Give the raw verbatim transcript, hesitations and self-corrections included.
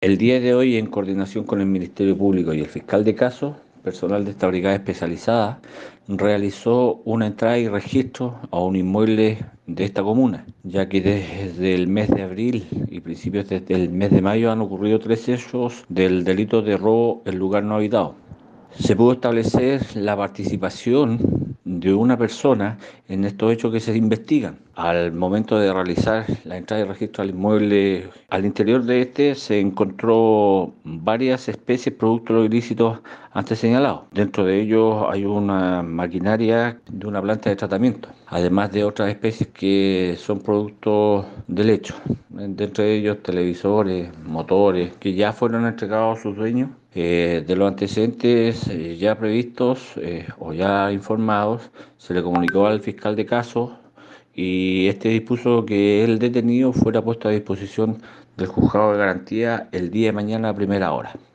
El día de hoy, en coordinación con el Ministerio Público y el fiscal de casos, personal de esta brigada especializada realizó una entrada y registro a un inmueble de esta comuna, ya que desde el mes de abril y principios desde el mes de mayo han ocurrido tres hechos del delito de robo en lugar no habitado. Se pudo establecer la participación de una persona en estos hechos que se investigan. Al momento de realizar la entrada y registro al inmueble, al interior de este se encontró varias especies producto ilícitos antes señalados. Dentro de ellos hay una maquinaria de una planta de tratamiento, además de otras especies que son productos del hecho. Dentro de ellos televisores, motores, que ya fueron entregados a sus dueños. Eh, de los antecedentes eh, ya previstos eh, o ya informados, se le comunicó al fiscal de casos y este dispuso que el detenido fuera puesto a disposición del juzgado de garantía el día de mañana a primera hora.